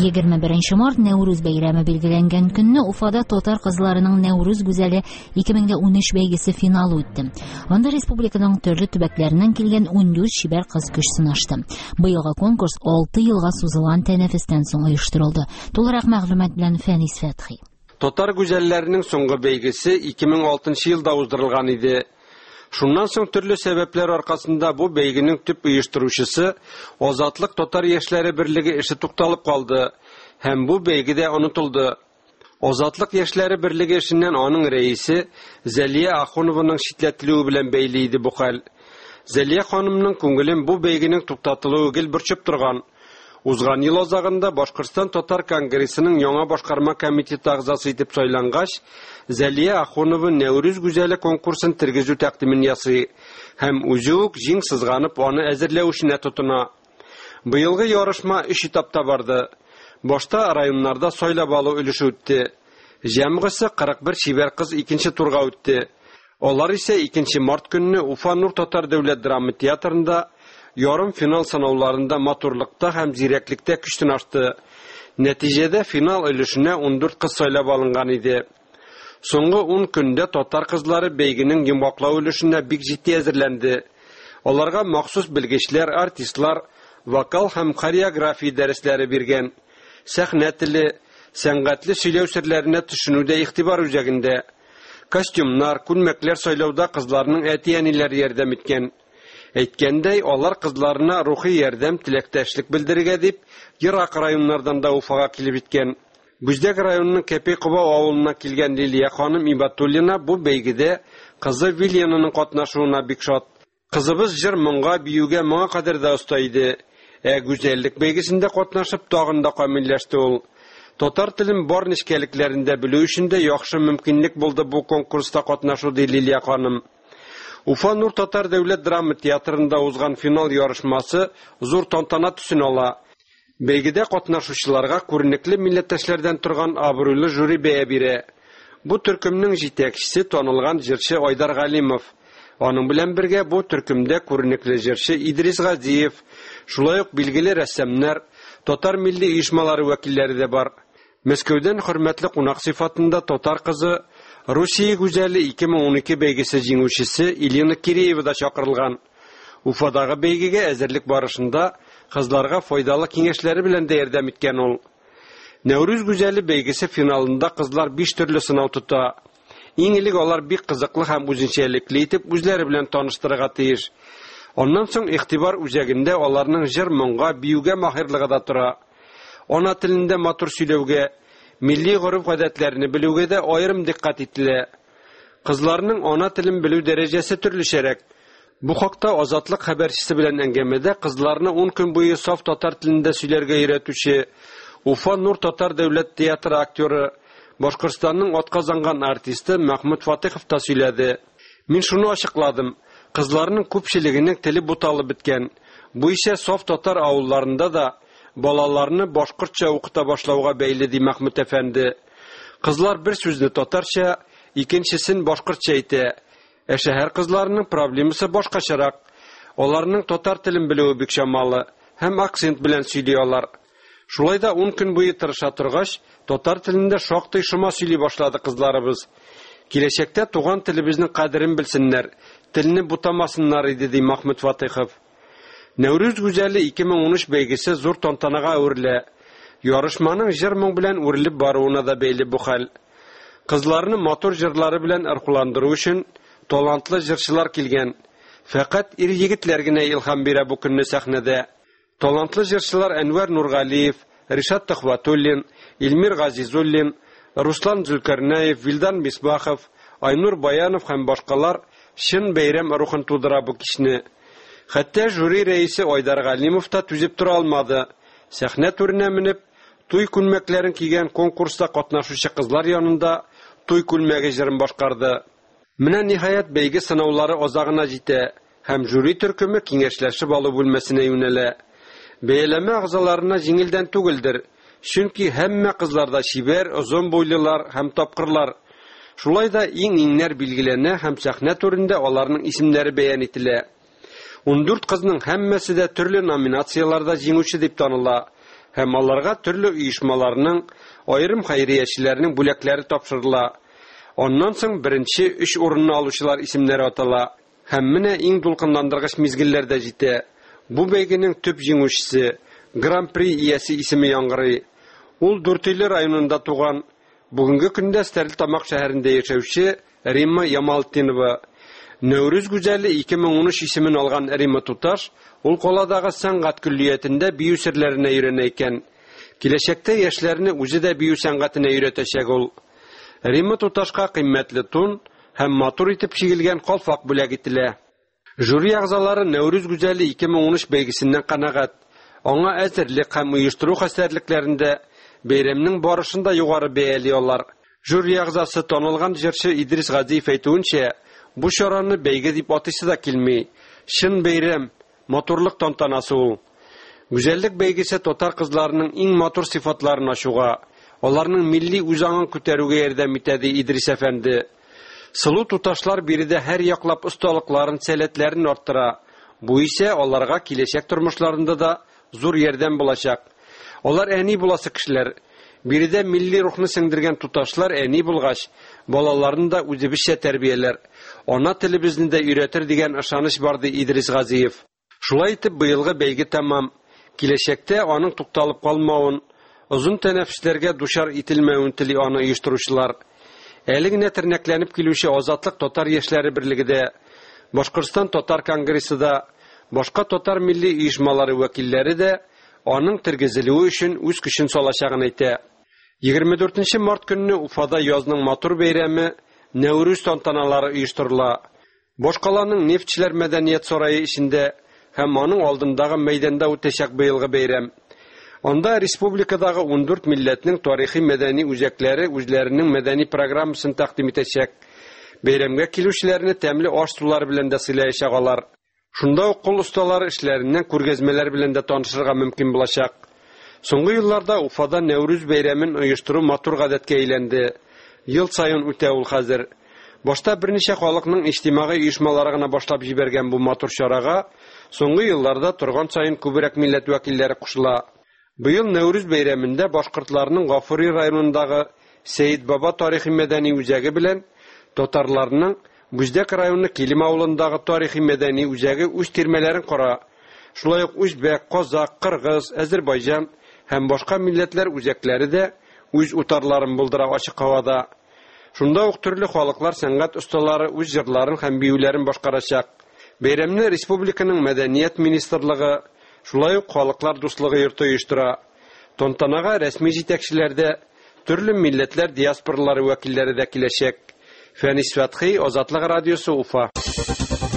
21 март Нәүрүз бәйрәме билгеләнгән көнне Уфада татар кызларының Нәүрүз гүзәле 2013 бәйгесе финалы үтте. Анда республиканың төрле төбәкләреннән килгән 14 шибәр кыз көч сынашты. Быелгы конкурс 6 елга сузылган тәнәфестән соң оештырылды. Тулырак мәгълүмат белән Фәнис Фәтхи. Татар гүзәлләренең соңгы бәйгесе 2006 елда уздырылган иде. Шуннан соң төрле сәбәпләр аркасында бу бәйгенең төп оештыручысы Азатлык татар яшьләре берлеге эше тукталып калды һәм бу бәйгедә онытылды. Азатлык яшьләре берлеге эшеннән аның рәисе Зәлия Ахунованың шитләтелүе белән бәйле иде бу хәл. Зәлия ханымның күңелен бу бәйгенең туктатылуы гел борчып торган. Узган ел азагында Башкортстан татар конгрессының яңа башкарма комитеты агзасы итеп сайлангач, Зәлия Ахунова Нәүрүз гүзәле конкурсын тергезү тәкъдимен ясый һәм үзе үк җиң сызганып аны әзерләү эшенә тотына. Быелгы ярышма 3 этапта барды. Башта районнарда сайлап алу өлеше үтте. Җәмгысе 41 шибәр кыз 2нче турга үтте. Алар исә 2 март көнне Уфа Нур татар дәүләт драма театрында ярым финал сынауларында матурлыкта һәм зирәклектә көч сынашты. Нәтиҗәдә финал өлешенә 14 кыз сайлап алынган иде. Соңгы 10 көндә татар кызлары бәйгенең йомгаклау өлешенә бик җитди әзерләнде. Аларга махсус белгечләр, артистлар, вокал һәм хореография дәресләре биргән. Сәхнә теле, сәнгатьле сөйләү серләренә төшенүдә игътибар үзәгендә. Костюмнар, күлмәкләр сайлауда кызларның әти-әниләре ярдәм иткән. Әйткәндәй, алар кызларына рухи ярдәм, теләктәшлек белдерергә дип, ерак районнардан да Уфага килеп иткән. Бүздәк районының Кәпи-Куба авылына килгән Лилия ханым Ибатуллина бу бәйгедә кызы Вильянаның катнашуына бик шат. Кызыбыз җыр, моңга, биюгә моңа кадәр дә оста иде. Гүзәллек бәйгесендә катнашып тагын да камилләште ул. Татар телен бар нечкәлекләрендә белү өчен дә яхшы мөмкинлек булды бу конкурста катнашу ди Лилия ханым. Уфа Нур татар дәүләт драма театрында узган финал ярышмасы зур тантана төсен ала. Бәйгедә катнашучыларга күренекле милләттәшләрдән торган абруйлы жюри бәя бирә. Бу төркемнең җитәкчесе танылган җырчы Айдар Галимов. Аның белән бергә бу төркемдә күренекле җырчы Идрис Газиев, шулай ук билгеле рәссамнар, татар милли оешмалары вәкилләре дә бар. Мәскәүдән хөрмәтле кунак сыйфатында татар кызы Русия гүзәле 2012 бәйгесе җиңүчесе Илина Киреева да чакырылган. Уфадагы бәйгегә әзерлек барышында кызларга файдалы киңәшләре белән дә ярдәм иткән ул. Нәүрүз гүзәле бәйгесе финалында кызлар 5 төрле сынау тота. Иң элек алар бик кызыклы һәм үзенчәлекле итеп үзләре белән таныштырырга тиеш. Аннан соң игътибар үзәгендә аларның җыр, моңга, биюгә маһирлыгы да тора. Ана телендә матур сөйләүгә, милли гореф-гадәтләрне белүгә дә аерым диккать ителә. Кызларның ана телен белү дәрәҗәсе төрлечәрәк. Бу хакта Азатлык хәбәрчесе белән әңгәмәдә кызларны 10 көн буе саф татар телендә сөйләргә өйрәтүче Уфа Нур татар дәүләт театры актеры, Башкортстанның атказанган артисты Мәхмүд Фатихов та сөйләде. Мин шуны ачыкладым. Кызларның күпчелегенең теле буталып беткән. Бу исә саф татар авылларында да балаларны башкортча укыта башлауга бәйле ди Мәхмүд әфәнде. Кызлар бер сүзне татарча, икенчесен башкортча әйтә. Шәһәр кызларының проблемасы башкачарак. Аларның татар телен белүе бик чамалы һәм акцент белән сөйли алар. Шулай да 10 көн буе тырыша торгач, татар телендә шактый шома сөйли башлады кызларыбыз. Киләчәктә туган телебезнең кадерен белсеннәр, телне бутамасыннар иде ди Мәхмүд Фатихов. Нәүрүз гүзәле 2013 бәйгесе зур тантанага үрелә. Ярышманың җыр-моң белән үрелеп баруына да бәйле бу хәл. Кызларны матур җырлары белән ыркуландыру өчен талантлы җырчылар килгән. Фәкать ир-егетләр генә илһам бирә бу көнне сәхнәдә. Талантлы җырчылар Әнвәр Нургалиев, Ришат Төхвәтуллин, Илмир Газизуллин, Руслан Зөлкәрнәев, Вилдан Бисбахов, Айнур Баянов һәм башкалар чын бәйрәм рухын тудыра бу кичне. Хәтта жюри рәисе Айдар Галимов та түзеп тора алмады. Сәхнә түренә менеп, туй күлмәкләрен кигән конкурста катнашучы кызлар янында туй күлмәге җырын башкарды. Менә ниһаять бәйге сынаулары азагына җитә һәм жюри төркеме киңәшләшеп алу бүлмәсенә юнәлә. Бәяләмә агзаларына җиңелдән түгелдер, чөнки һәммә кызларда шибәр, озын буйлылар һәм тапкырлар. Шулай да иң-иңнәр билгеләнә һәм сәхнә түрендә аларның исемнәре бәян ителә. 14 кызның һәммәсе дә төрле номинацияларда җиңүче дип таныла һәм аларга төрле оешмаларның, аерым хәйриячеләрнең бүләкләре тапшырыла. Аннан соң беренче 3 урынны алучылар исемнәре атала. Һәм менә иң дулкынландыргыч мизгелләр дә җитә. Бу бәйгенең төп җиңүчесе, Гран-при иясе исеме яңгырый. Ул Дүртөйле районында туган, бүгенге көндә Стәрлетамак шәһәрендә яшәүче Римма Ямалтдинова. Нәүрүз гүзәле 2013 исемен алган Римма Туташ, ул каладагы сәнгать күллиятендә бию серләренә өйрәнә икән. Киләчәктә яшьләрне үзе дә бию сәнгатенә өйрәтәчәк ул. Римма Туташка кыйммәтле тун һәм матур итеп чигелгән калфак бүләк ителә. Жюри әгъзалары Нәүрүз гүзәле 2013 бәйгесеннән канәгать. Аңа әзерлек һәм оештыру хәстәрлекләрендә бәйрәмнең барышында югары бәяли алар. Жюри әгъзасы танылган җырчы Идрис Газиев әйтүенчә, бу чараны бәйге дип атыйсы да килми. Шын бәйрәм, матурлык тантанасы ул. Гүзәллек бәйгесе татар кызларының иң матур сыйфатларын ачуга, аларның милли үзаңын күтәрүгә ярдәм итә ди Идрис әфәнде. Сылу туташлар биредә һәр яклап осталыкларын, сәләтләрен арттыра. Бу исә аларга киләчәк тормышларында да зур ярдәм булачак. Алар әни буласы кешеләр. Биредә милли рухны сеңдергән туташлар әни булгач, балаларын да үзебезчә тәрбияләр. Ана телебезне дә өйрәтер дигән ышаныч бар ди Идрис Газиев. Шулай итеп, быелгы бәйге тәмам. Киләчәктә аның тукталып калмавын, озын тәнәфесләргә дучар ителмәвен тели аны оештыручылар. Әле генә тернәкләнеп килүче Азатлык татар яшьләре берлегендә, Башкортстан татар конгрессында, башка татар милли оешмалары вәкилләре дә аның тергезелүе өчен үз көчен салачагын әйтә. 24 март көнне Уфада язның матур бәйрәме Нәүрүз тантаналары оештырыла. Башкаланың Нефтчеләр мәдәният сарае эчендә һәм аның алдындагы мәйданда үтәчәк быелгы бәйрәм. Анда республикадагы 14 милләтнең тарихи мәдәни үзәкләре үзләренең мәдәни программасын тәкъдим итәчәк. Бәйрәмгә килүчеләрне тәмле аш-сулар белән дә сыйлаячак алар. Шунда ук кул осталары эшләреннән күргәзмәләр белән дә танышырга мөмкин булачак. Соңгы елларда Уфада Нәүрүз бәйрәмен оештыру матур гадәткә әйләнде. Ел саен үтә ул хәзер. Башта берничә халыкның иҗтимагый оешмалары гына башлап җибәргән бу матур чарага соңгы елларда торган саен күбрәк милләт вәкилләре кушыла. Быел Нәүрүз бәйрәмендә башкортларның Гафури районындагы Сәйит Баба тарихи мәдәни үзәге белән татарларның Бүздәк районы Килем авылындагы тарихи мәдәни үзәге үз тирмәләрен кора. Шулай ук үзбәк, казак, кыргыз, Азәрбайҗан һәм башка милләтләр үзәкләре дә үз утарларын булдыра ачык һавада. Шунда ук төрле халыклар сәнгать осталары үз җырларын һәм биюләрен башкарачак. Бәйрәмне республиканың мәдәният министрлыгы, шулай ук халыклар дуслыгы йорты оештыра. Тантанага рәсми җитәкчеләрдә төрле милләтләр диаспоралары вәкилләре дә киләчәк. Фәнис Фәтхи, Азатлык радиосы, Уфа.